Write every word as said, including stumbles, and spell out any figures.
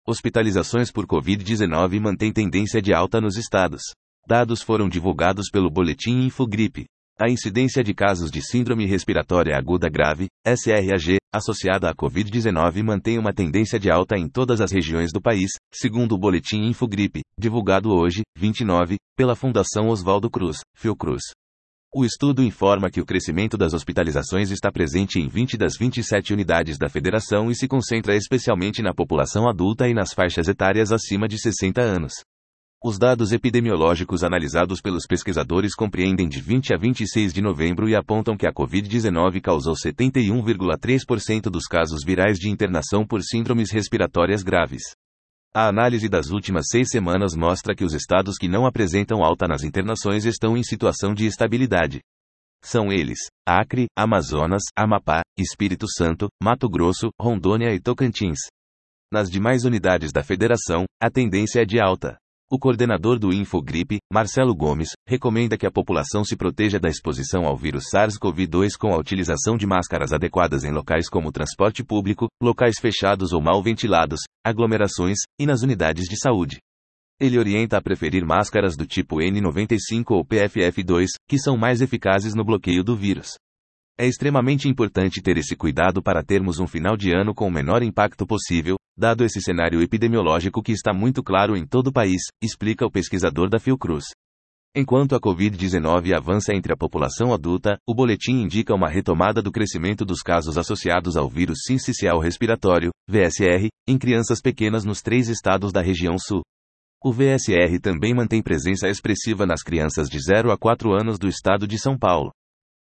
Hospitalizações por covid dezenove mantêm tendência de alta nos estados. Dados foram divulgados pelo Boletim Infogripe. A incidência de casos de síndrome respiratória aguda grave, S R A G, associada à covid dezenove mantém uma tendência de alta em todas as regiões do país, segundo o Boletim Infogripe, divulgado hoje, vinte e nove, pela Fundação Oswaldo Cruz, Fiocruz. O estudo informa que o crescimento das hospitalizações está presente em vinte das vinte e sete unidades da federação e se concentra especialmente na população adulta e nas faixas etárias acima de sessenta anos. Os dados epidemiológicos analisados pelos pesquisadores compreendem de vinte a vinte e seis de novembro e apontam que a covid dezenove causou setenta e um vírgula três por cento dos casos virais de internação por síndromes respiratórias graves. A análise das últimas seis semanas mostra que os estados que não apresentam alta nas internações estão em situação de estabilidade. São eles: Acre, Amazonas, Amapá, Espírito Santo, Mato Grosso, Rondônia e Tocantins. Nas demais unidades da federação, a tendência é de alta. O coordenador do Infogripe, Marcelo Gomes, recomenda que a população se proteja da exposição ao vírus SARS-CoV dois com a utilização de máscaras adequadas em locais como transporte público, locais fechados ou mal ventilados, aglomerações, e nas unidades de saúde. Ele orienta a preferir máscaras do tipo N noventa e cinco ou P F F dois, que são mais eficazes no bloqueio do vírus. É extremamente importante ter esse cuidado para termos um final de ano com o menor impacto possível, dado esse cenário epidemiológico que está muito claro em todo o país, explica o pesquisador da Fiocruz. Enquanto a covid dezenove avança entre a população adulta, o boletim indica uma retomada do crescimento dos casos associados ao vírus sincicial respiratório, V S R, em crianças pequenas nos três estados da região sul. O V S R também mantém presença expressiva nas crianças de zero a quatro anos do estado de São Paulo.